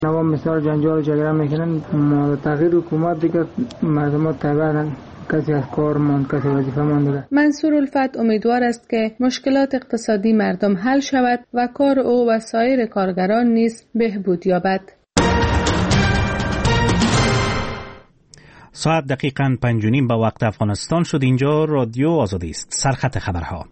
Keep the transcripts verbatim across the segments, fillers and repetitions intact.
نوام مثال جنجال جگره میکنن، تغییر حکومت دیگه مردم تبعن کسی از کار ماند، کسی وظیفه مانده. منصور الفت امیدوار است که مشکلات اقتصادی مردم حل شود و کار او و سایر کارگران نیز بهبود یابد. ساعت دقیقاً پنج و نیم به وقت افغانستان شد. اینجا رادیو آزادی است. سرخط خبرها.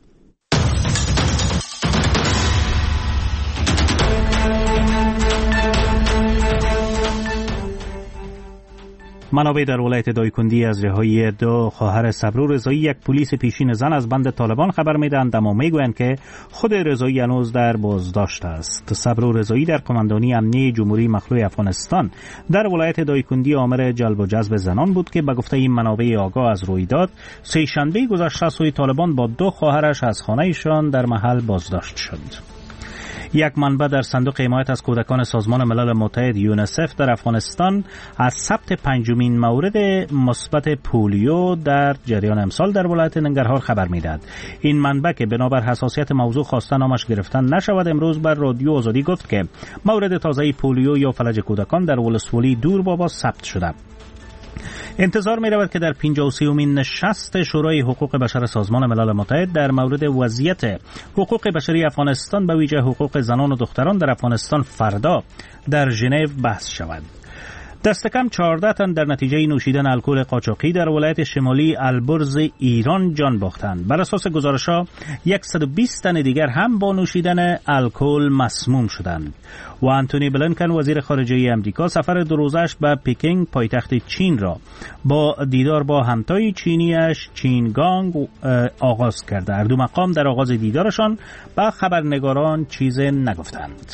منابع در ولایت دایکندی از رهایی دو خواهر صبرو رضایی، یک پلیس پیشین زن از بند طالبان خبر میدهند، اما میگویند که خود رضایی هنوز در بازداشت است. صبرو رضایی در کماندانی امنیه جمهوری مخلوع افغانستان در ولایت دایکندی آمر جلب و جذب زنان بود که به گفته این منابع آگاه از رویداد سه شنبه گذشته سوی طالبان با دو خواهرش از خانه‌شان در محل بازداشت شد. یک منبع در صندوق حمایت از کودکان سازمان ملل متحد یونیسف در افغانستان از ثبت پنجمین مورد مثبت پولیو در جریان امسال در ولایت ننگرهار خبر میدهد. این منبع که بنابر حساسیت موضوع خواسته نامش گرفتن نشود، امروز بر رادیو آزادی گفت که مورد تازه پولیو یا فلج کودکان در ولسوالی دور بابا ثبت شده. انتظار می رود که در پنجاه و سومین نشست شورای حقوق بشر سازمان ملل متحد در مورد وضعیت حقوق بشری افغانستان به ویژه حقوق زنان و دختران در افغانستان فردا در ژنو بحث شود. دست کم چهارده تن در نتیجه نوشیدن الکل قاچاقی در ولایت شمالی البرز ایران جان باختند. بر اساس گزارش‌ها صد و بیست تن دیگر هم با نوشیدن الکل مسموم شدند. و آنتونی بلینکن وزیر خارجه امریکا سفر دو روزش به پکینگ پایتخت چین را با دیدار با همتای چینیش چین گانگ آغاز کرده. هر دو مقام در آغاز دیدارشان به خبرنگاران چیز نگفتند.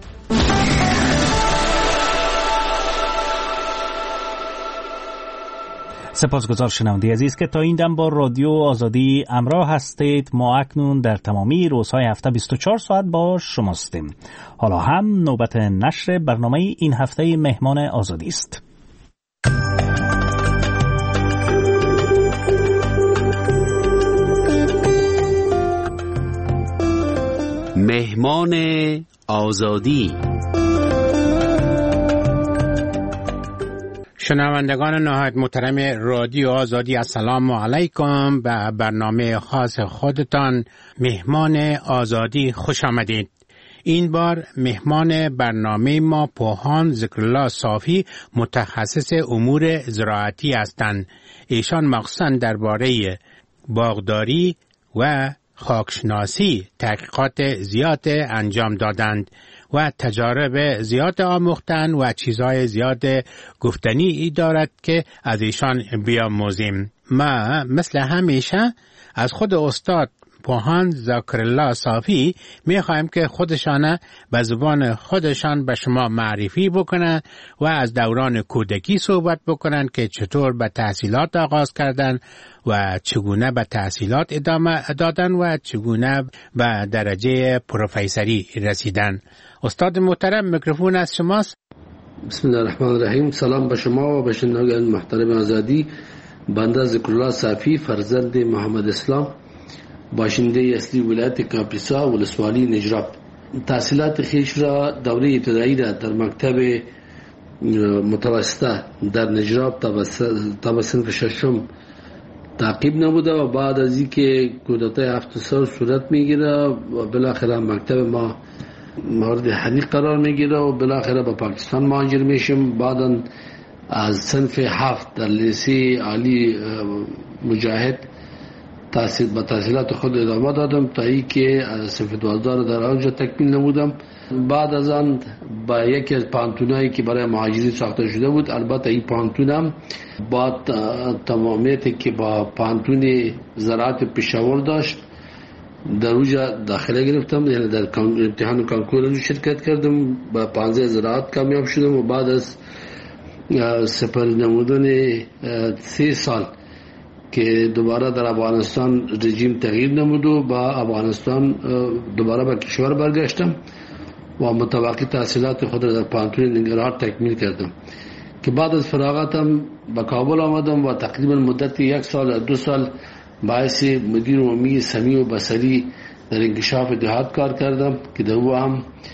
سپاسگزار شنونده عزیز که تا این دم با رادیو آزادی همراه هستید. ما اکنون در تمامی روزهای هفته بیست و چهار ساعت با شماستیم. حالا هم نوبت نشر برنامه این هفته مهمان آزادی است. مهمان آزادی. شنوندگان نهایت محترم رادیو آزادی، السلام علیکم. به برنامه خاص خودتان مهمان آزادی خوش آمدید. این بار مهمان برنامه ما پوهان ذکرالله صافی متخصص امور زراعتی هستند. ایشان مخصوصاً درباره باغداری و خاکشناسی تحقیقات زیاد انجام دادند و تجارب زیاد آموختن و چیزهای زیاد گفتنی ای دارد که از ایشان بیاموزیم. ما مثل همیشه از خود استاد پوهان ذکرالله صافی میخوایم که خودشان به زبان خودشان به شما معرفی بکنن و از دوران کودکی صحبت بکنن که چطور به تحصیلات آغاز کردن و چگونه به تحصیلات ادامه دادن و چگونه به درجه پروفیسوری رسیدن. استاد محترم، میکروفون از شماست. بسم الله الرحمن الرحیم. سلام به شما و به شنوندگان محترم آزادی. بنده ذکرالله صافی، فرزند محمد اسلام، باشنده اصلی ولایت کاپیسا ولسوالی نجراب. تحصیلات خیش را دوره ابتدایی را در مکتب متوسطه در نجراب تا صنف ششم تعقیب نموده و بعد از اینکه کودتای هفت سال صورت میگیره و بالاخره مکتب ما مورد حریق قرار میگیره و بالاخره به پاکستان مهاجر میشم. بعدا از صنف هفت در لیسه عالی مجاهد تحصیل با تحصیلات خود ادامه دادم تا ای که از صنف دوازده در آنجا تکمیل نمودم. بعد از آن با یکی از پانتونایی که برای مهاجرین ساخته شده بود، البته این پانتونم با تمامیتی که با پانتون زراعت پشاور داشت در اونجا داخله گرفتم، یعنی در امتحان کانکور شرکت کردم، با پانزده زراعت کامیاب شدم و بعد از سپری نمودن سه سال که دوباره در افغانستان رژیم تغییر نمود و با افغانستان دوباره به کشور برگشتم و متوقع تحصیلات خود را در پانتون ننگرهار تکمیل کردم که بعد از فراغتم به کابل آمدم و تقریبا مدت یک سال دو سال باعث مدیر عمومی سمیع و بصری در انکشاف دهات کار کردم که در او هم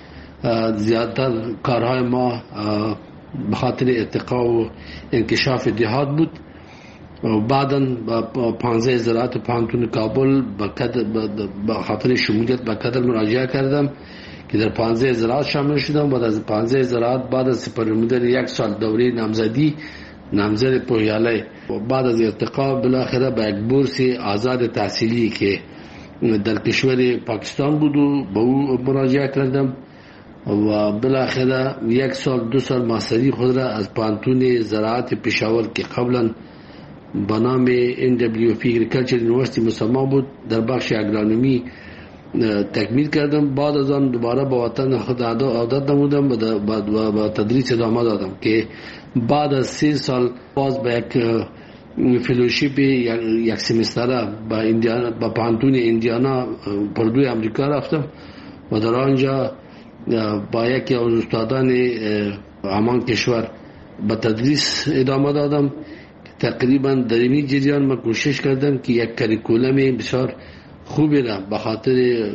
زیادتر کارهای ما به خاطر ارتقا و انکشاف دهات بود. بعداً با پانزده زراعت پانتون کابل به خاطر شمولیت به کدر مراجعه کردم که در پانزده زراعت شامل شدم. بعد از پانزده زراعت بعد از سپرنمودن یک سال دوره نامزدی نامزد پویاله بعد از ارتقا بالاخره به یک بورس آزاد تحصیلی که در کشور پاکستان بود و به او مراجعه کردم و بالاخره یک سال دو سال ماستری خود را از پانتون زراعت پشاور که قبلا به نام ان دبلیو پی اگریکلچر یونیورسیتی مسمى بود در بخش اگرونومی تکمیل کردم. بعد از آن دوباره با وطن خود عادت نمودم و با تدریس ادامه دادم که بعد از سه سال باز به یک فلوشیپ یک سمستره با ایندیانا با پانتون ایندیانا پردوی امریکا رفتم و در آنجا با یکی از استادان همان کشور به تدریس ادامه دادم. تقریبا در این جریان من کوشش کردم که یک کریکولم بسیار خوبی را به خاطر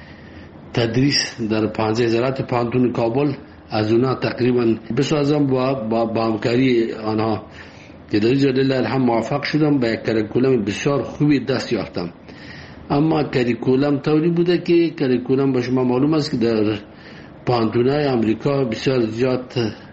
تدریس در پانزده زراعت پانتون کابل از اونا تقریبا بسازم با با همکاری آنها که در اینجا لله الحمد موفق شدم. به یک کریکولم بسیار خوبی دست یافتم. اما کریکولم طوری بوده که کریکولم به شما معلوم است که در پانتونای امریکا بسیار زیاد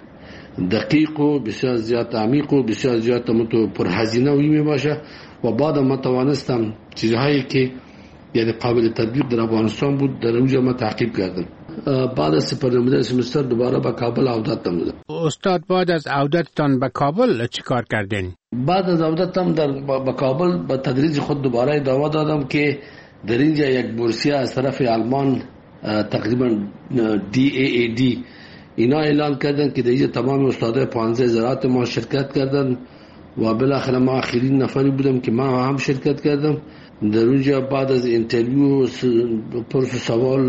دقیق و بسیار زیاد عمیق و بسیار زیاد متو پرهزینه وی می باشه و بعد ما توانستم چیزهایی که یعنی قابل تطبیق در افغانستان بود در اونجا ما تعقیب کردم. بعد از سپرنمودن سمستر دوباره به کابل عودت نمودم. استاد بعد از عودتتان به کابل چیکار کردین؟ بعد از عودتم در به کابل به تدریس خود دوباره ادامه دادم که در اینجا یک بورسیه از طرف آلمان تقریبا دی ای ای دی اینا اعلان کردن که در اینجا تمام استادای پانزده زراعت ما شرکت کردن و بالاخره ما آخرین نفری بودم که ما هم شرکت کردم در اونجا. بعد از اینترویو پرس سوال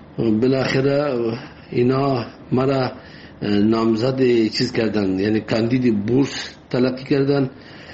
بالاخره اینا مرا نامزد چیز کردن یعنی کاندید بورس تلقی کردن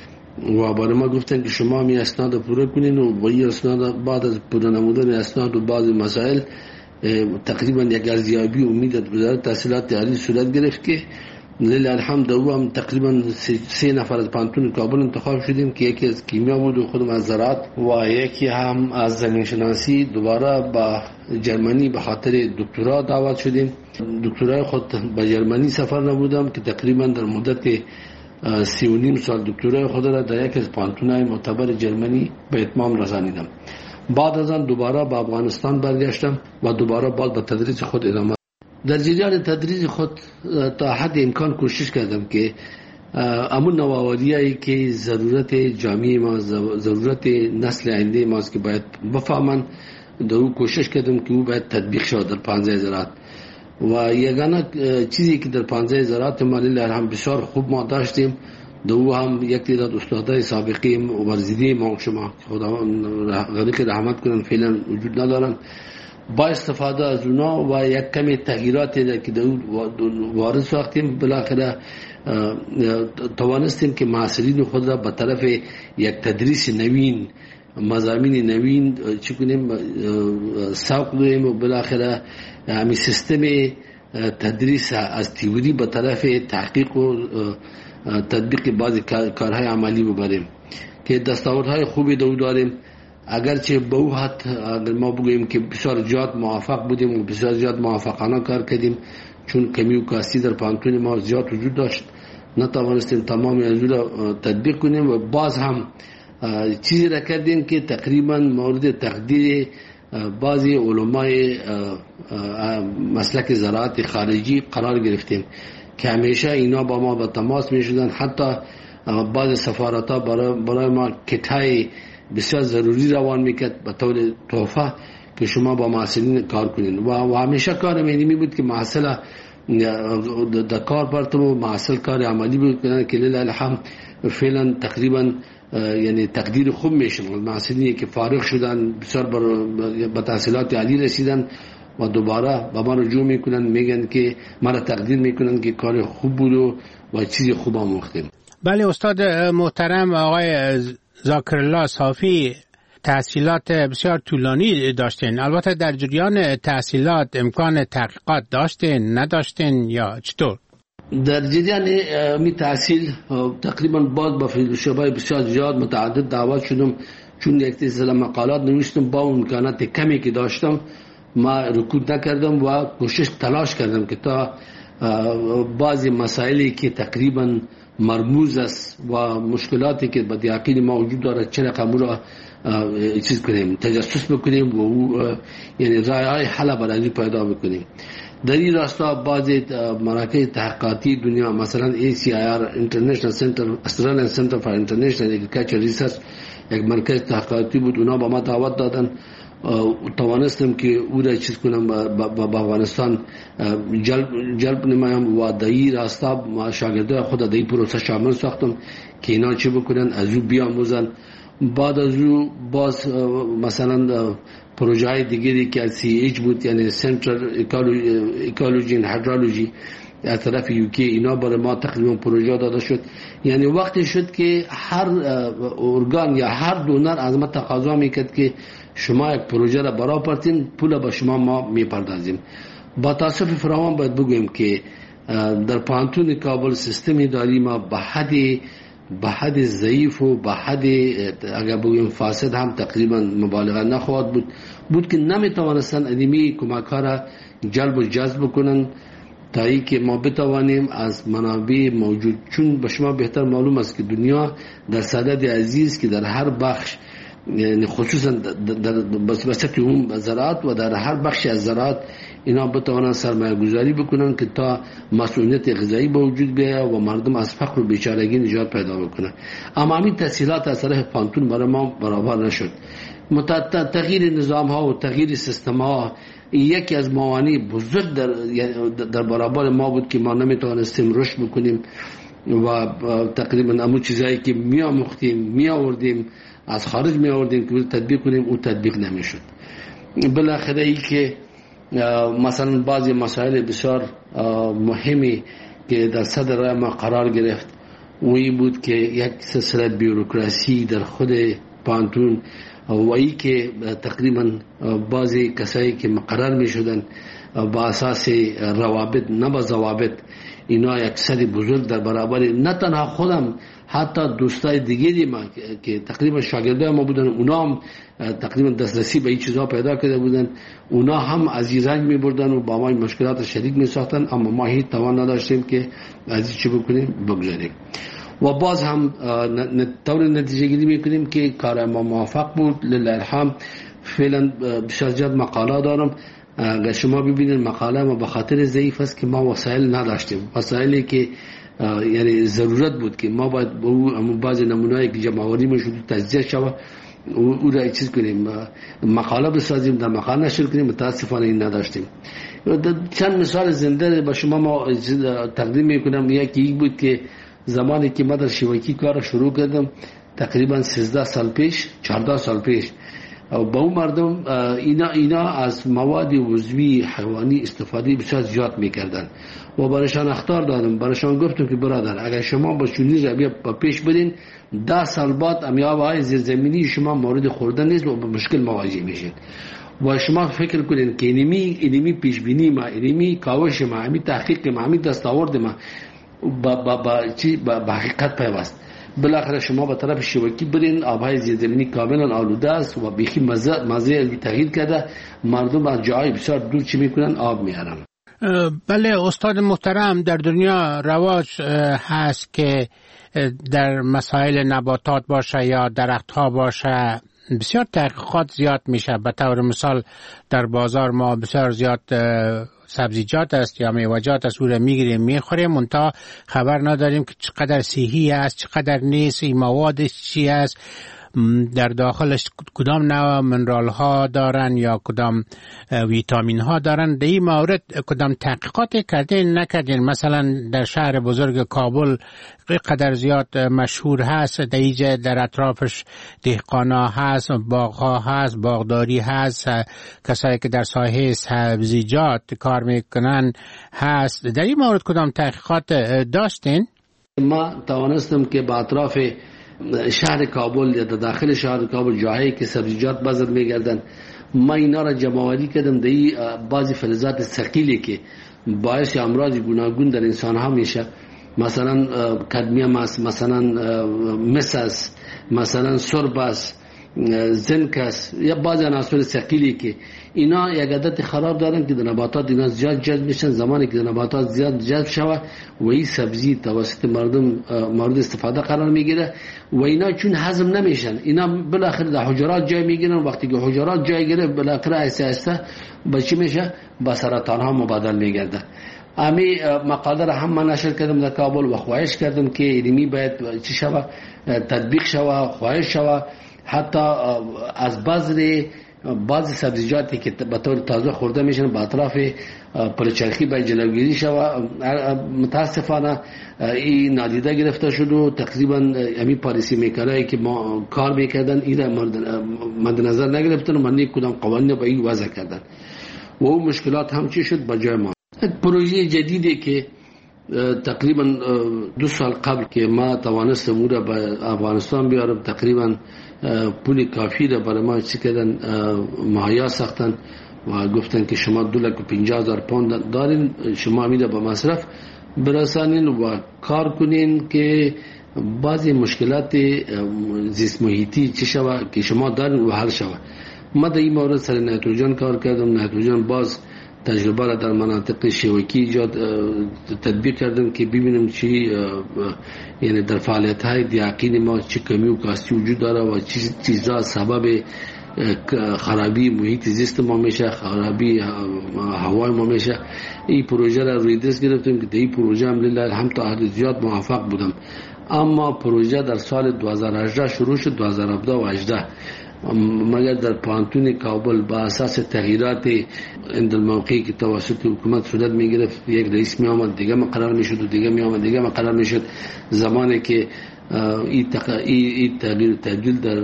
و برای ما گفتن که شما می اسناد رو پوره کنین و با این اسناد بعد از پوره نمودن اسناد و بعض مسائل تقریبا یک ارزیابی امید از وزارت تحصیلات عالی صورت گرفت که لله الحمد او هم تقریبا سه نفر از پانتون کابل انتخاب شدیم که یکی از کیمیا بود و خودم از زراعت و یکی هم از زمین شناسی. دوباره با جرمنی به خاطر دکترا دعوت شدیم. دکترای خود به جرمنی سفر نبودم که تقریبا در مدت سی و نیم سال دکترای خود را در یک از پانتونای معتبر جرمنی به اتمام رسانیدم. بعد از آن دوباره به افغانستان برگشتم و دوباره باز به تدریس خود ادامه. در جریان تدریس خود تا حد امکان کوشش کردم که امون نوآوریایی که ضرورت جامعه ما ضرورت نسل آینده ماست که باید بفهمن در او کوشش کردم که او باید تطبیق شود در پانزده زراعت و یگانه چیزی که در پانزده زراعت ما لله الحمد بسیار خوب ما داشتیم دو هم یک تعداد استادای سابقه ورزیده ما شما خداوند غریق رحمت کنن فعلا وجود ندارن با استفاده از اونا و یک کمی تغییراتی که دو وارد ساختیم بالاخره توانستیم که معاصرین خود را به طرف یک تدریس نوین مضامین نوین چی کنیم سوق دهیم و بالاخره همین سیستم تدریس از تئوری به طرف تحقیق و تطبیق بعضی کارهای عملی ببریم که دستاوردهای خوبی دو داریم. اگرچه به او حد اگر ما بگوییم که بسیار زیاد موفق بودیم و بسیار زیاد موفقانه کار کردیم چون کمی و کاستی در پانتون ما زیاد وجود داشت نتوانستیم تمامی از او را تطبیق کنیم و باز هم چیزی را کردیم که تقریبا مورد تقدیر بعضی علمای مسلک زراعت خارجی قرار گرفتیم که همیشه اینا با ما به تماس می شدن. حتی بعض سفارت ها برای, برای ما کتای بسیار ضروری روان میکرد به طور تحفه که شما با محصلین کار کنین و, و همیشه کار می بود که محصل در کار برتم و محصل کار عملی بود که لله الحمد فعلا تقریبا یعنی تقدیر خوب میشن. محصلینی که فارغ شدن بسیار به تحصیلات عالی رسیدن و دوباره با ما رجوع میکنن میگن که مرا تقدیر میکنن که کار خوب بود و, و چیزی خوب آموختیم. بله استاد محترم آقای ذاکرالله صافی تحصیلات بسیار طولانی داشتین. البته در جریان تحصیلات امکان تحقیقات داشتین نداشتین یا چطور؟ در جریان می تحصیل تقریبا باز با فیلسوفای بسیار زیاد متعدد دعوت شدم، چون یک سلسله مقالات نوشتم. با امکانات کمی که داشتم ما رکود نکردم و کوشش تلاش کردم که تا بعضی مسائلی که تقریبا مرموز است و مشکلاتی که با دیاقین ما وجود داره چه رقم را چیز کنیم، تجسس بکنیم و یعنی راه حل برای پیدا بکنیم. در این راستا بعضی مراکز تحقیقاتی دنیا مثلا ای سی آی آر International Center Australian Center for International Agricultural Research یک مرکز تحقیقاتی بود، اونا با ما دعوت دادن. توانستم که او را چیز کنم با افغانستان جلب, جلب نمایم و در این راستا ما شاگرده خود در این پروسه شامل ساختم که اینا چه بکنن، از او بیاموزن. بعد از او باز مثلا پروژه های دیگری که از سی ایچ بود، یعنی سنترال اکولوژی و هیدرولوژی از طرف یوکی، اینا برای ما تقریبا پروژه داده شد. یعنی وقتی شد که هر ارگان یا هر دونر از ما تقاضا میکرد که شما یک پروژه را برای پرتین، پول با شما ما میپردازیم. با تاسف فراوان باید بگویم که در پانتون کابل سیستمی داری ما به حد به حد ضعیف و به حد اگر بگویم فاسد هم تقریبا مبالغه نخواهد بود بود که نمیتوانستن ادمی کمک ها را جلب و جذب کنن تا ای که ما بتوانیم از منابع موجود، چون به شما بهتر معلوم است که دنیا در صدد عزیز که در هر بخش، یعنی خصوصا در بسته اون زراعت و در هر بخش از زراعت اینا بتوانند سرمایه گذاری بکنن که تا مسئولیت غذایی به وجود بیاید و مردم از فقر و بیچارگی نجات پیدا بکنن. اما همین تسهیلات از طرف پانتون برای ما برابر نشد. تغییر نظام ها و تغییر سیستم ها یکی از موانع بزرگ در در برابر ما بود که ما نمیتوانستیم رشد بکنیم و تقریبا همون چیزایی که می آموختیم می آوردیم از خارج می آوردیم که تطبیق کنیم او تطبیق نمیشد. بالاخره ای که مثلا بعضی مسائل بسیار مهمی که در صدر راه ما قرار گرفت وی بود که یک سلسله بیوروکراسی در خود پانتون و ای که تقریبا بعضی کسایی که مقرر می شدن با اساس روابط نه با ضوابط، اینا یک سری بزرگ در برابر نه تنها خودم، حتی دوستای دیگری ما که تقریبا شاگردای ما بودن، اونا هم تقریبا دسترسی به این چیزها پیدا کرده بودن، اونا هم از این رنگ می بردن و با ما مشکلات شدید می ساختن، اما ما هیچ توان نداشتیم که از این چی بکنیم بگذاریم. و باز هم طور نتیجه گیری می کنیم که کار ما موفق بود لله الحمد. فعلا بسیار زیاد مقاله دارم. اگر شما ببینید مقاله ما به خاطر ضعیف است که ما وسایل نداشتیم، وسایلی که یعنی ضرورت بود که ما باید با اون بعضی نمونه‌ای که جمع‌آوری می‌شد تجزیه شود او را چیز کنیم، مقاله بسازیم، در مقاله نشر کنیم. متاسفانه این نداشتیم. چند مثال زنده با شما ما تقدیم می‌کنم. یکی این بود که زمانی که ما در شبکی کار شروع کردم تقریبا سیزده سال پیش، چهارده سال پیش، با اون مردم اینا اینا از مواد عضوی حیوانی استفاده بسیار زیاد میکردن و برایشان اخطار دادم. برایشان گفتم که برادر اگر شما با چنین رویه پیش برین ده سال بعد امیاب‌های زیرزمینی شما مورد خوردن نیست و با مشکل مواجه میشید. و شما فکر کنین که اینمی اینمی پیش بینی ما، اینمی کاوش ما، اینمی تحقیق ما، اینمی دستاورد ما با با با چی با حقیقت پیوست. بالاخره شما به طرف شبکی برین، آبهای زیرزمینی کاملا آلوده است و بیخی مزه مزه علمی تغییر کرده، مردم از جای بسیار دور چی میکنن آب میارن. بله استاد محترم، در دنیا رواج هست که در مسائل نباتات باشه یا درخت ها باشه بسیار تحقیقات زیاد میشه. به طور مثال در بازار ما بسیار زیاد سبزیجات است یا میوه‌جات است، او را میگیریم میخوریم، منتها خبر نداریم که چقدر صحی است چقدر نیست، این موادش چی است، در داخلش کدام نوع منرال ها دارن یا کدام ویتامین ها دارن. در این مورد کدام تحقیقات کردین نکردین؟ مثلا در شهر بزرگ کابل قدر زیاد مشهور هست، در اینجا در اطرافش دهقانا هست، باغ ها هست، باغداری هست، کسایی که در ساحه سبزیجات کار میکنن هست. در این مورد کدام تحقیقات داشتین؟ ما توانستم که با اطراف شهر کابل یا در داخل شهر کابل جاهایی که سبزیجات بازار میگردن، ما اینا را جمع‌آوری کردم در بعضی فلزات ثقیلی که باعث امراض گوناگون در انسان ها میشه، مثلا کدمیم است، مثلا مس است، مثلا سرب است، زنک است، یا بعضی عناصر ثقیلی که اینا یک عادت خراب دارن که در نباتات اینا زیاد جذب میشن. زمانی که در نباتات زیاد جذب شوه و این سبزی توسط مردم مورد استفاده قرار میگیره و اینا چون هضم نمیشن، اینا بالاخره در حجرات جای میگیرن. وقتی که حجرات جای گیره بالاخره ایسته ایسته به چی میشه؟ به سرطان ها مبادل میگرده. امی مقاله را هم من نشر کردم در کابل و خواهش کردم که علمی باید چی شوه، تطبیق شوه، خواهش شوه. حتی از بذر بعضی سبزیجاتی که به طور تازه خورده میشن به اطراف پلچرخی باید جلوگیری شوه. متاسفانه این نادیده گرفته شد و تقریبا همین پالیسی میکرایی که ما کار میکردن این را مد نظر نگرفتن و من کدام قوانین به این وضع کردن و اون مشکلات هم چی شد به جای ما. پروژه جدیدی که تقریبا دو سال قبل که ما توانستم او را به افغانستان بیارم، تقریبا پول کافی را برای ما چی کردن مهیا ساختن و گفتن که شما دو لک و پنجاه هزار پوند دارین، شما امیده به مصرف برسانین و کار کنین که بعضی مشکلات زیست محیطی چی شوه که شما دارین و حل شوه. ما در این مورد سر نیتروژن کار کردم. نیتروژن باز تجربه را در مناطق شوکی ایجاد تطبیق کردم که ببینم چی یعنی در فعالیت های دیاقین ما چه کمی و کاستی وجود داره و چی چیزا سبب خرابی محیط زیست ما میشه، خرابی هوای ما میشه. این پروژه را روی دست گرفتم که در این پروژه الحمدلله هم تا حد زیاد موفق بودم. اما پروژه در سال دو هزار و هجده شروع شد، دو هزار و هفده و هجده مگر در پانتون کابل با اساس تغییرات اندل موقعی که توسط حکومت صورت می گرفت، یک رئیس می آمد دیگه مقرر می شد و دیگه می آمد دیگه مقرر می شد. زمانی که این تغییر تبدیل در,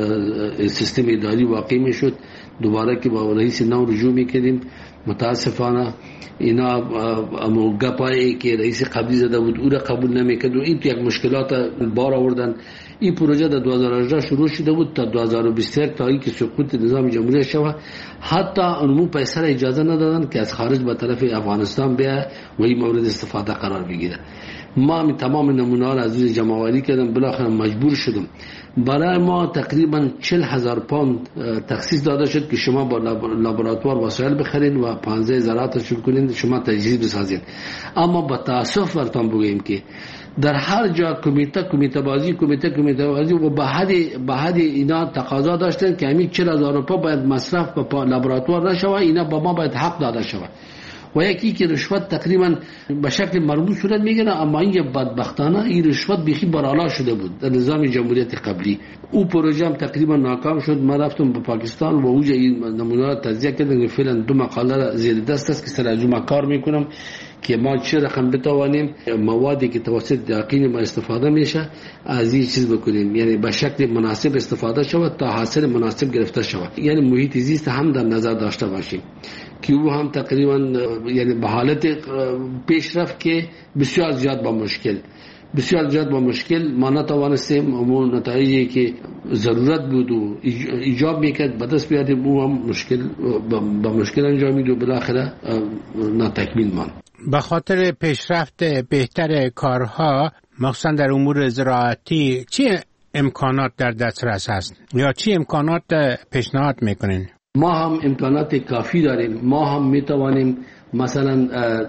در سیستم اداری واقع می شد، دوباره که با رئیس نو رجوع می کردیم. متاسفانه اینا امو گپایی که رئیس قبلی زده بود او را قبول نمیکرد و این تو یک مشکلات بار آوردن. این پروژه در دو هزار و هجده شروع شده بود تا دو هزار و بیست و یک تا اینکه سقوط نظام جمهوری شود. حتی اونمو پیسر اجازه ندادن که از خارج به طرف افغانستان بیا و این مورد استفاده قرار بگیره. ما می تمام نمونه ها از روی جمع‌آوری کردم، بالاخره مجبور شدم. برای ما تقریبا چهل هزار پوند تخصیص داده شد که شما با لابراتوار وسایل بخرید و پانزده زراعت شروع کنید، شما تجهیز بسازید. اما با تاسف براتون بگویم که در هر جا کمیته کمیته بازی کمیته کمیته بازی و به حد به حد اینا تقاضا داشتن که همین چهل هزار روپیه باید مصرف به لابراتوار نشود، اینا با ما باید حق داده شود. و یکی که رشوت تقریبا به شکل مرموز صورت میگیره. اما این بدبختانه این رشوت بیخی بالا شده بود در نظام جمهوریت قبلی. او پروژه هم تقریبا ناکام شد. ما رفتم به پاکستان و اوجه این نمونه را تجزیه کردم که فعلا دو مقاله را زیر دست است که سر از اون کار میکنم که ما چه رقم بتوانیم موادی که توسط دقیق ما استفاده میشه از این چیز بکنیم، یعنی به شکل مناسب استفاده شود تا حاصل مناسب گرفته شود. یعنی محیط زیست هم در نظر داشته باشیم که او هم تقریبا یعنی به حالت پیشرفت که بسیار زیاد با مشکل بسیار زیاد با مشکل ما نتوانستیم اون نتایجی که ضرورت بود و ایجاب میکرد به دست بیاریم. او هم مشکل با مشکل انجامید و بالاخره ناتکمیل ماند. به خاطر پیشرفت بهتر کارها مخصوصا در امور زراعتی چه امکانات در دسترس هست یا چه امکانات پیشنهاد میکنین؟ ما هم امکانات کافی داریم. ما هم میتوانیم مثلا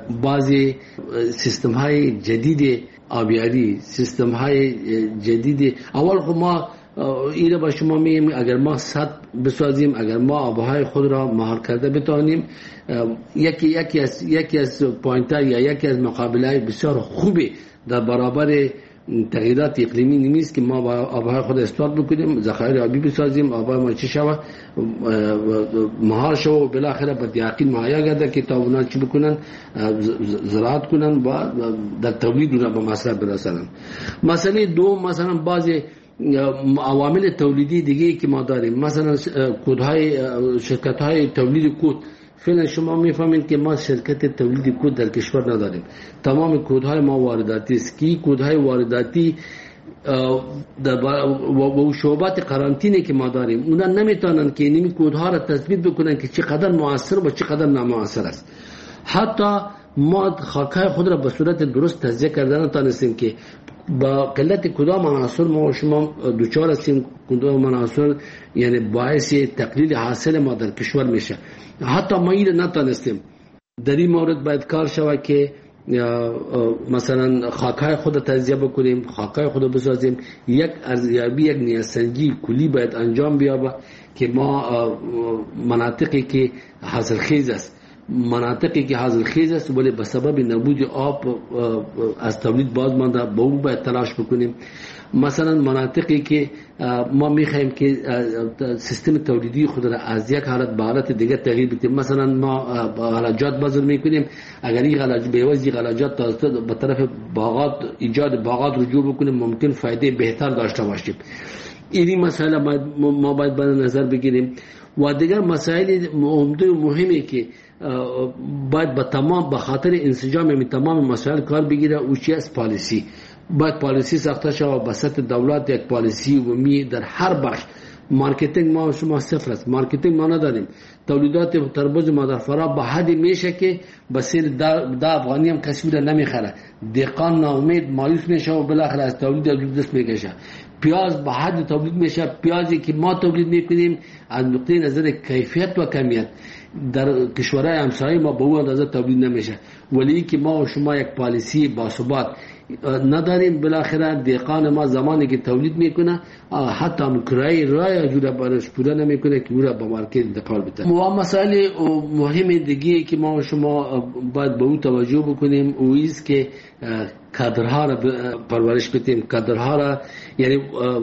بعضی سیستم های جدید آبیاری، سیستم های جدید اول خب ما ایره با شما میگیم اگر ما سد بسازیم، اگر ما آبهای خود را مهار کرده بتوانیم، یکی یکی از یکی از پوینت‌ها یا یکی از مقابله‌های بسیار خوبی در برابر تغییرات اقلیمی نیست که ما با آبهای خود استفاده بکنیم، ذخایر آبی بسازیم، آبهای ما چی شود مهار شو و بالاخره به یقین مهیا گرده که تا اونا چی بکنن زراعت کنن و در تولید اونا به مصرف برسانن. مثلا دو مثلا بعضی عوامل تولیدی دیگه که ما داریم، مثلا کودهای شرکت‌های تولید کود. فعلا شما میفهمید که ما شرکت تولید کود در کشور نداریم. تمام کودهای ما وارداتی است که کودهای وارداتی و شعبات قرنطینه که ما داریم اونا نمیتونن که این کودها را تثبیت بکنن که چقدر موثر و چقدر نامؤثر است. حتی ما خاکای خود را به صورت درست تجزیه کردن نتونستیم که با قلت کدام عناصر ما و شما دوچار هستیم، کدام عناصر یعنی باعث تقلیل حاصل ما در کشور میشه. حتی ما این نتونستیم. در این مورد باید کار شود که مثلا خاکای خود تجزیه بکنیم، خاکای خود بسازیم، یک ارزیابی یک نیازسنجی کلی باید انجام بیابه که ما مناطقی که حاصلخیز است مناطقی که حاصلخیز است ولی به سبب نبود آب از تولید باز مانده به اون باید تلاش بکنیم. مثلا مناطقی که ما میخوایم که سیستم تولیدی خود را از یک حالت به حالت دیگه تغییر بدیم، مثلا ما غلاجات بازار میکنیم، اگر این غلاج بیوازی غلاجات به طرف باغات ایجاد باغات رجوع بکنیم ممکن فایده بهتر داشته باشیم. این مسئله ما باید به نظر بگیریم. و دیگر مسائل مهمی که باید به تمام به خاطر انسجام می تمام مسائل کار بگیره او چی است؟ پالیسی. باید پالیسی ساخته شود به سطح دولت، یک پالیسی عمومی در هر بخش. مارکتینگ ما شما صفر است، مارکتینگ ما نداریم. تولیدات تربوز مادر فرا به حدی میشه که بسیر ده افغانی هم کسی را نمیخره، دهقان ناامید مایوس میشه و بالاخره از تولید دست میکشه. پیاز به حد تولید میشه، پیازی که ما تولید میکنیم از نقطه نظر کیفیت و کمیت در کشورهای همسایه ما به اون اندازه تولید نمیشه. ولی که ما و شما یک پالیسی باثبات نداریم، بالاخره دهقان ما زمانی که تولید میکنه حتی هم کرای رای جوره برش پوره نمیکنه که او را به مارکت انتقال بده. و مسائل مهم دیگه که ما و شما باید به او توجه بکنیم او است که کادرها را پرورش بدیم، کادرها را یعنی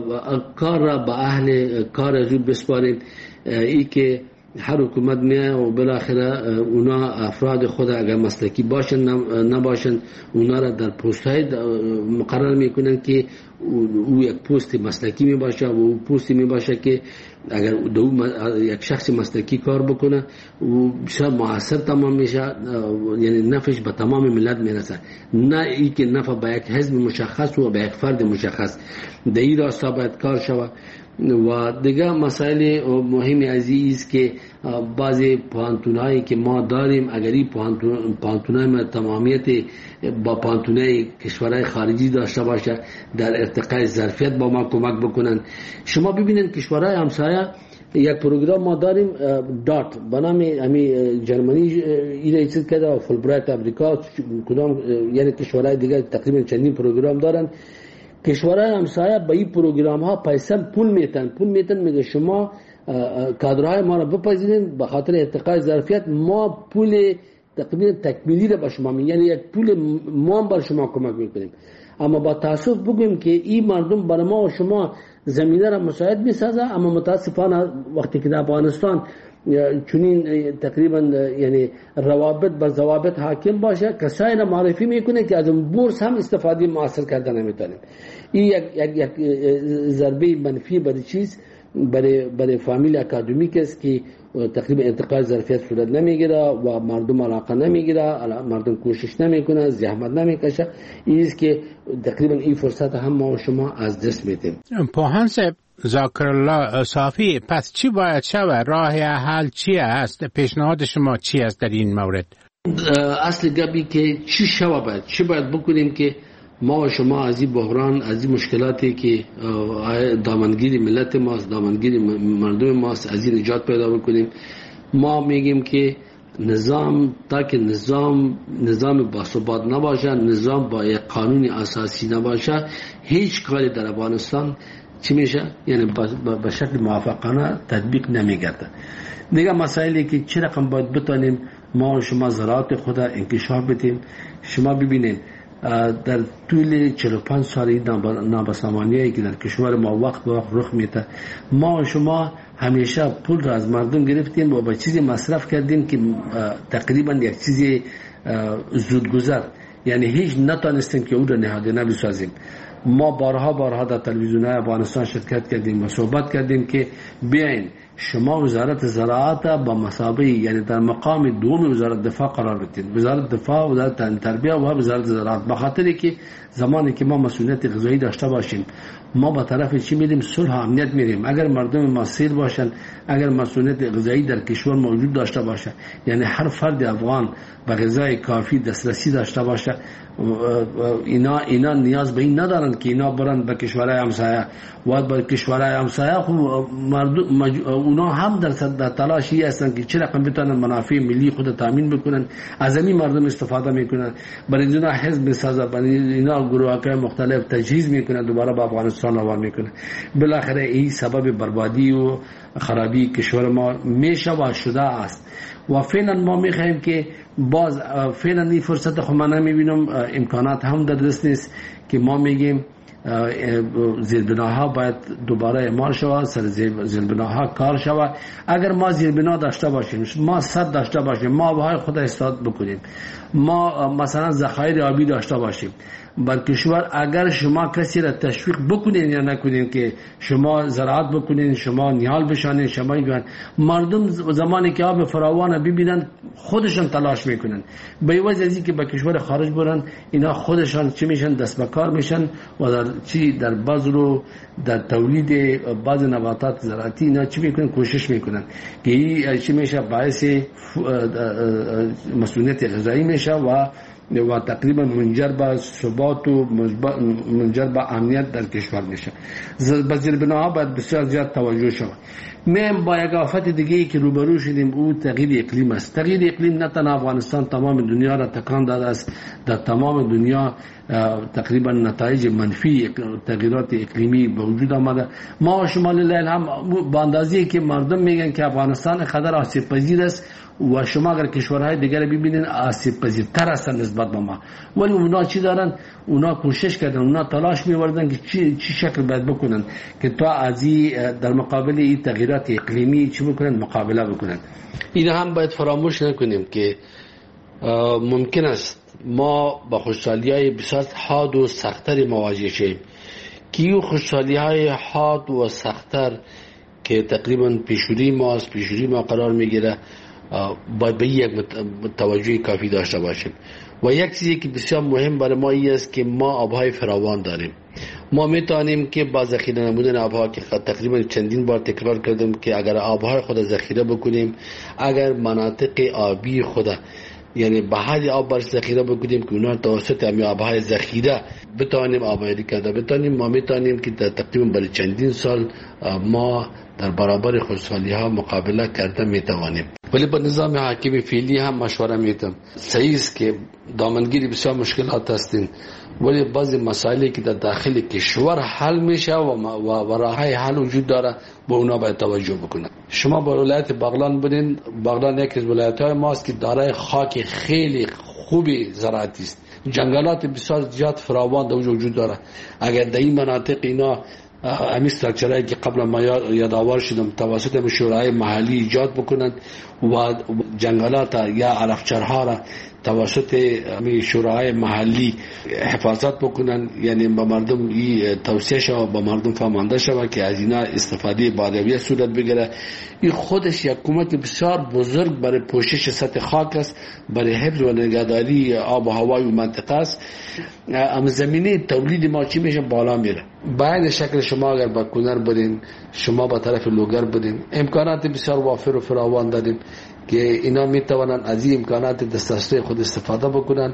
کار را به اهل کار ازو بسپاریم. ای که هر حکومت میه و بالاخره اونا افراد خود اگر مسلکی باشن نباشن اونا را در پست های مقرر میکنن که او یک پست مسلکی می باشه و او پستی می باشه که اگر دو یک شخص مسلکی کار بکنه و بسیار موثر تمام میشه، یعنی نفعش به تمام ملت میرسه، نه ای که نفع به یک حزب مشخص و به یک فرد مشخص. در این راستا باید کار شود. و دیگه مسائل مهمی عزیز که بعضی پانتونایی که ما داریم اگر این پانتونای ما تمامیت با پانتونای کشورهای خارجی داشته باشه در ارتقای ظرفیت با ما کمک بکنن. شما ببینید کشورهای همسایه یک پروگرام ما داریم دات به نام امی جرمنی ایره ایجاد کرده و فولبرایت امریکا کدام یعنی کشورهای دیگه تقریبا چندین پروگرام دارن. کشورهای همسایه به این پروگرام ها پیسه پول میتن پول میتن میگه شما کادرهای ما را بپذیرین به خاطر ارتقای ظرفیت ما پول تقریبا تکمیلی را به شما میدیم، یعنی یک پول ما بر شما کمک میکنیم. اما با تاسف بگیم که این مردم برای ما و شما زمینه را مساعد میسازه، اما متاسفانه وقتی که در افغانستان چنین تقریبا یعنی روابط با ضوابط حاکم باشه کسایی را معرفی میکنه که از اون بورس هم استفاده موثر کردن نمیتونیم. این یک یک یک ضربه منفی برای چیز برای برای فامیل اکادمیک است که تقریبا انتقال ظرفیت صورت نمیگیره و مردم علاقه نمیگیره، مردم کوشش نمیکنه، زحمت نمیکشه. این است که تقریبا این فرصت هم ما و شما از دست میدیم. پوهان صاحب ذاکر الله صافی، پس چی باید شود؟ راه حل چی است؟ پیشنهاد شما چی است در این مورد؟ اصل گبی که چی شود باید چی باید بکنیم که ما و شما از این بحران از این مشکلاتی که دامنگیری ملت ماست دامنگیری مردم ماست از این نجات پیدا بکنیم. ما میگیم که نظام تا که نظام نظام باثبات نباشه، نظام با یک قانون اساسی نباشه، هیچ کاری در افغانستان چی میشه؟ یعنی به شکل موافقانه تطبیق نمیگرده. دیگه مسائلی که چه رقم باید بتانیم ما و شما زراعت خود انکشاف بدیم. شما ببینید در طول چهل و پنج سال نابسامانیایی که در کشور ما وقت به وقت رخ میده، ما و شما همیشه پول را از مردم گرفتیم و به چیزی مصرف کردیم که تقریبا یک چیزی زودگذر، یعنی هیچ نتانستیم که اون را نهادینه بسازیم. ما بارها بارها در تلویزیون‌های افغانستان شرکت کردیم و صحبت کردیم که بیاین شما وزارت زراعت با مثابه یعنی در مقام دوم وزارت دفاع قرار بدید. وزارت دفاع، وزارت تربیه و وزارت زراعت، به خاطری که زمانی که ما مسئولیت غذایی داشته باشیم ما با طرف چی میریم؟ صلح و امنیت میریم. اگر مردم ما سیر باشن، اگر مسئولیت غذایی در کشور موجود داشته باشه، یعنی هر فرد افغان به غذای کافی دسترسی داشته باشه، اینا اینا نیاز به این ندارن که اینا برن به کشورهای همسایه و به کشورهای همسایه خب مردم اونا هم در در تلاشی هستن که چه رقم بتونن منافع ملی خود تامین بکنن، از همین مردم استفاده میکنن، برای اینا حزب میسازه، برای اینا گروه‌های مختلف تجهیز میکنن، دوباره به افغانستان روان میکنن. بالاخره این سبب بربادی و خرابی کشور ما میشه و شده است و فعلا ما میخوایم که باز فعلا این فرصت خود من نمیبینم، امکانات هم در دست نیست که ما میگیم زیربناها باید دوباره اعمال شود، سر زیربناها کار شود. اگر ما زیربنا داشته باشیم، ما سد داشته باشیم، ما آبهای خود استفاده بکنیم، ما مثلا ذخایر آبی داشته باشیم بر کشور، اگر شما کسی را تشویق بکنین یا نکنین که شما زراعت بکنین، شما نیال بشانین، شما ایگوان، مردم زمانی که آب فراوان ببینن خودشان تلاش میکنن. به عوض از اینکه به کشور خارج برن، اینا خودشان چی میشن؟ دست به کار میشن و در چی در بذر و در تولید بعض نباتات زراعتی اینا چی میکنن؟ کوشش میکنن که این چی میشه؟ باعث مسئولیت غذایی میشه و و تقریبا منجر به ثبات و منجر به امنیت در کشور میشه. به زیربناها باید بسیار زیاد توجه شود. ما با یک آفت دیگه ای که روبرو شدیم او تغییر اقلیم است. تغییر اقلیم نه تنها افغانستان، تمام دنیا را تکان داده است. در تمام دنیا تقریبا نتایج منفی تغییرات اقلیمی به وجود آمده. ما و شمال لیل هم با اندازه‌ای که مردم میگن که افغانستان قدر آسیب پذیر است و شما اگر کشورهای دیگر ببینید آسیب پذیرتر هستن نسبت به ما، ولی اونا چی دارن؟ اونا کوشش کردن، اونا تلاش می‌وردن که چی چی شکل باید بکنن که تا از در مقابل این تغییرات اقلیمی چی بکنن؟ مقابله بکنن. این هم باید فراموش نکنیم که ممکن است ما با خوشحالی‌های بسیار حاد و سخت‌تر مواجه شیم که این خوشحالی‌های حاد و سخت‌تر که تقریبا پیشوری ماست، پیشوری ما قرار میگیره، باید به یک توجه کافی داشته باشیم. و یک چیزی که بسیار مهم برای ما این است که ما آبهای فراوان داریم. ما میتونیم که با ذخیره نمودن آبها که تقریبا چندین بار تکرار کردیم که اگر آبهای خود ذخیره بکنیم، اگر مناطق آبی خود یعنی بحث آب برش ذخیره بکنیم که اونا توسط همی آبهای ذخیره بتوانیم آبیاری کرده بتوانیم، ما میتونیم که تقریبا برای چندین سال ما در برابر خوشحالی ها مقابله کرده میتوانیم. ولی با نظام حاکم فعلی هم مشوره میتم. صحیح است که دامنگیری بسیار مشکلات هستین، ولی بعضی مسائلی که در داخل کشور حل میشه و, و, و راههای حل وجود داره، به اونا باید توجه بکنه. شما با ولایت بغلان بدین، بغلان یکی از ولایت‌های ماست که دارای خاک خیلی خوبی زراعتی است، جنگلات بسیار زیاد فراوان در وجود داره. اگر در این مناطق اینا امی استراکچرهایی که قبل ما یادآور شدم توسط شورای محلی ایجاد بکنند و جنگلات یا علفچرها را توسط شورای محلی حفاظت بکنن، یعنی با مردم این توصیه شود، با مردم فهمانده شود که از اینا استفاده بادویه صورت بگیره. این خودش یک کمک بسیار بزرگ برای پوشش سطح خاک است، برای حفظ و نگهداری آب و هوای منطقه است. اما زمینه تولید ما چی میشه؟ بالا میره. باید شکل شما اگر با کنر برین، شما با طرف لوگر برین، امکانات بسیار وافر و فراوان داریم که اینا میتوانند از این امکانات دسترسی خود استفاده بکنن.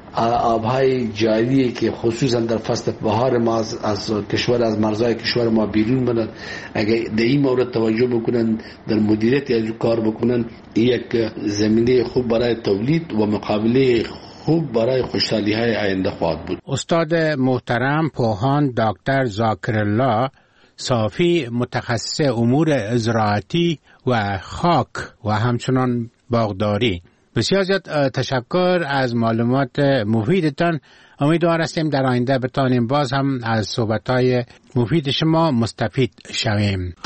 آبهای جاری که خصوصا در فصل بهار ما از, از کشور از مرزهای کشور ما بیرون برند، اگر در این مورد توجه بکنن، در مدیریت از کار بکنن، یک زمینه خوب برای تولید و مقابله خوب برای خوشحالی های آینده خواهد بود. استاد محترم پوهان دکتر ذاکر الله صافی، متخصص امور زراعتی و خاک و همچنان باغداری، بسیار زیاد تشکر از معلومات مفیدتان. امیدوار هستیم در آینده بتانیم باز هم از صحبت‌های مفید شما مستفید شویم.